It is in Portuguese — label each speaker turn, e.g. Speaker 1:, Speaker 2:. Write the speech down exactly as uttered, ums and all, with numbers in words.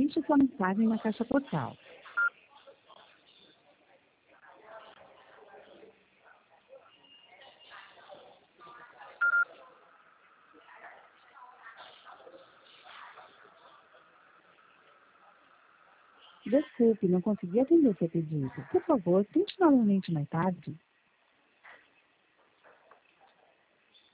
Speaker 1: Deixe sua mensagem na caixa postal. Desculpe, não consegui atender seu pedido. Por favor, tente novamente mais tarde.